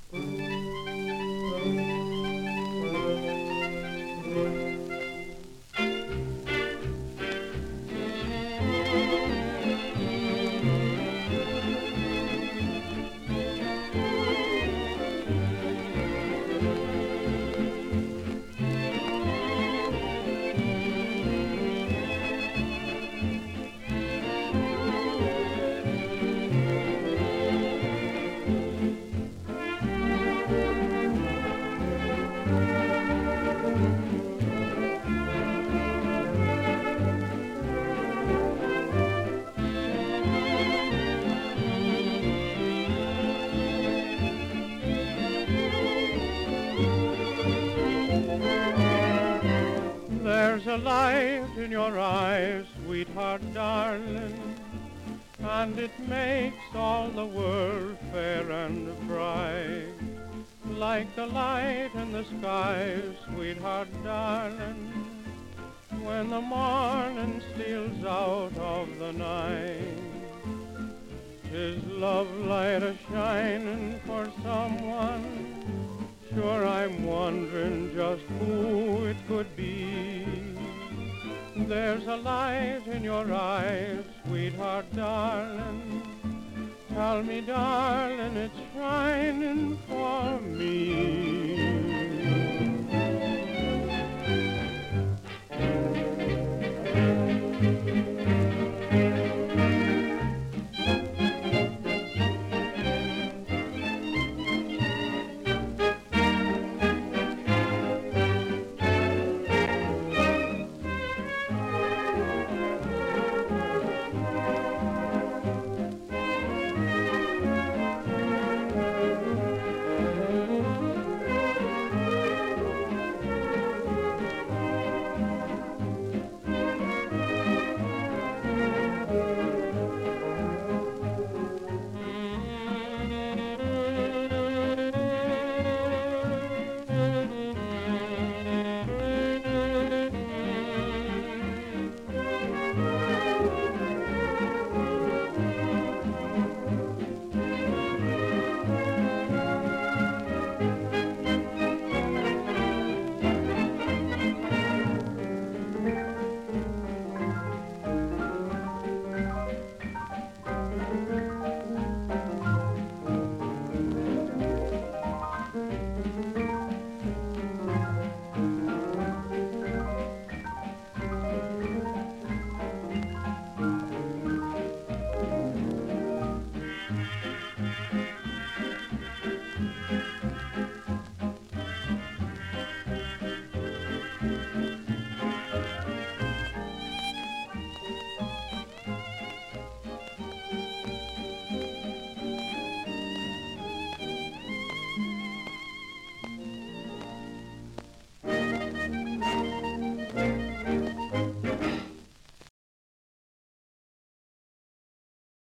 There's a light in your eyes, sweetheart, darling, and it makes all the world fair and bright. Like the light in the sky, sweetheart, darling, when the morning steals out of the night. 'Tis love light a-shining for someone. Sure, I'm wondering just who it could be. There's a light in your eyes, sweetheart, darling. Tell me, darling, it's shining for me.